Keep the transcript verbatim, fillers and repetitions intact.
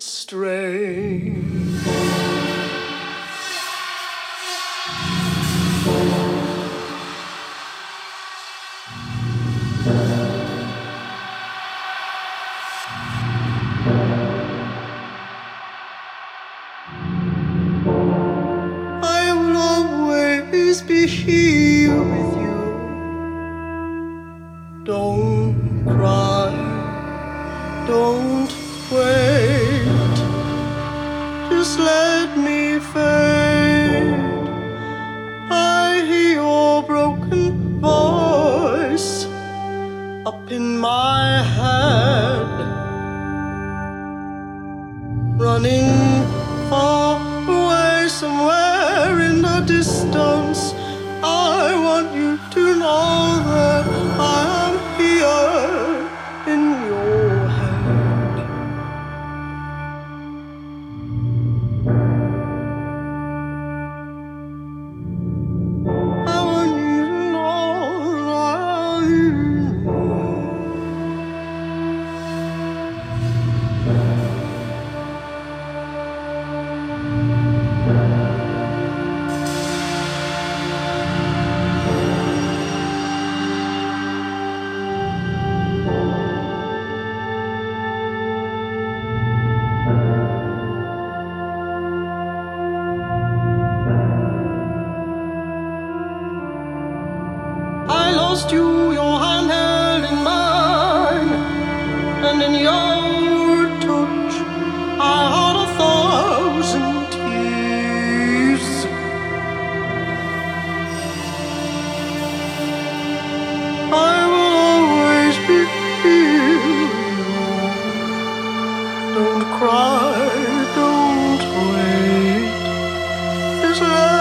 it's strange. I will always be here with you. Don't cry, don't wait, just let me fade. I hear your broken voice up in my head, running far away somewhere in the distance. I want you to know that I am here in your head. I want you to know that I am here. I lost you, your hand held in mine, and in your touch I had a thousand tears. I will always be here. Don't cry, don't wait, just let